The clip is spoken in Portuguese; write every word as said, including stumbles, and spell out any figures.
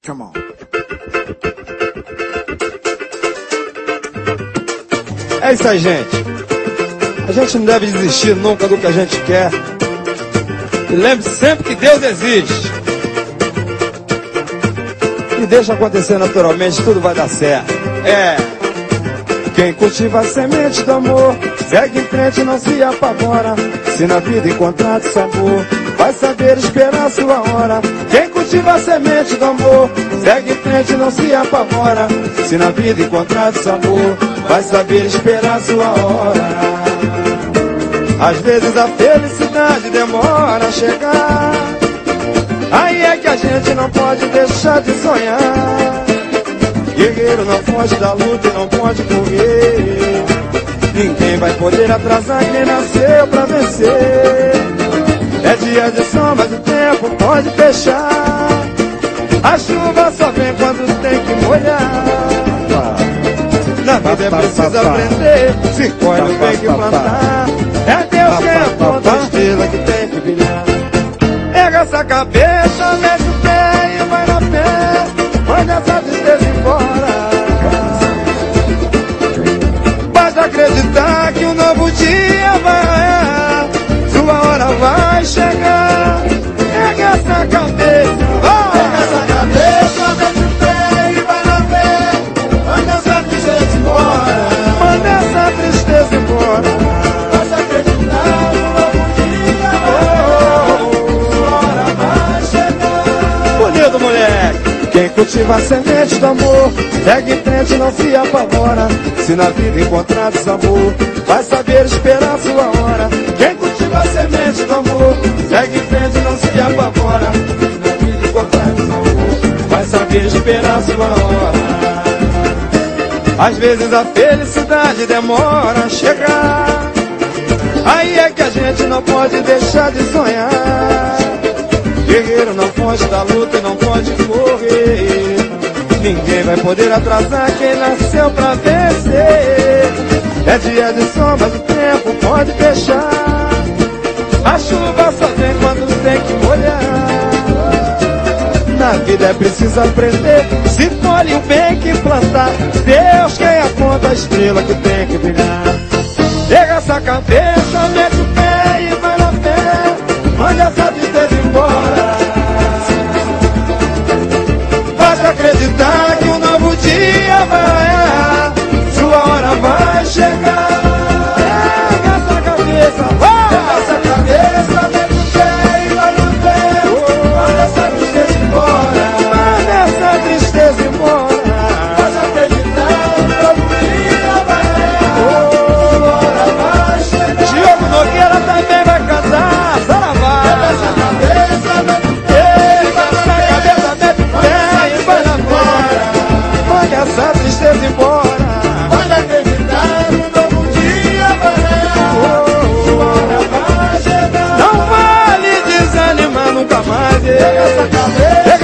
Come on. É isso aí, gente. A gente não deve desistir nunca do que a gente quer. E lembre sempre que Deus existe. E deixa acontecer naturalmente, tudo vai dar certo. É. Quem cultiva a semente do amor, segue em frente e não se apavora. Se na vida encontrar sabor, vai saber esperar a sua hora. Quem cultiva a semente do amor, segue em frente e não se apavora. Se na vida encontrar sabor, vai saber esperar a sua hora. Às vezes a felicidade demora a chegar. Aí é que a gente não pode deixar de sonhar. Guerreiro não foge da luta e não pode correr. Ninguém vai poder atrasar quem nasceu pra vencer. É dia de sol, mas o tempo pode fechar. A chuva só vem quando tem que molhar. Na vida é preciso aprender, se colhe o bem que plantar. É Deus quem aponta a estrela que tem que brilhar. Pega essa cabeça, mete o pé e vai na fé. Manda essa tristeza embora. Basta acreditar que um novo dia vai. Sua hora vai chegar. Pega essa cabeça, vai. Pega essa cabeça, mete o pé e vai na fé. Manda essa tristeza embora. Manda essa tristeza embora. Basta acreditar que um novo dia vai. Sua hora vai chegar. Bonito, moleque. Quem cultiva a semente do amor, segue em frente e não se apavora. Se na vida encontrar sabor, vai saber esperar a sua hora. Quem cultiva a semente do amor, segue em frente e não se apavora. Se na vida encontrar sabor, vai saber esperar a sua hora. Às vezes a felicidade demora a chegar. Aí é que a gente não pode deixar de sonhar. Guerreiro não foge da luta e não pode correr. Ninguém vai poder atrasar quem nasceu pra vencer. É dia de sol, mas o tempo pode fechar. A chuva só vem quando tem que molhar. Na vida é preciso aprender, se colhe o bem que plantar. Deus quem aponta a estrela que tem que brilhar. Pega essa cabeça, mete o pé e vai na fé. Manda essa tristeza embora. Basta acreditar que um novo dia vai. Sua hora vai chegar. Pega essa cabeça, vai. Pega essa cabeça, mete o pé e vai no pé. Manda essa tristeza embora. Manda essa tristeza embora. Basta acreditar que um novo dia vai. Sua hora vai chegar. Diogo Nogueira também vai cantar. Saravá. Pega essa cabeça, mete o pé. Pega essa cabeça, mete o pé e vai na fora. Manda essa tristeza embora. Pode acreditar que um novo dia vai. Sua hora vai chegar. Não vale desanimar nunca mais. Pega essa cabeça.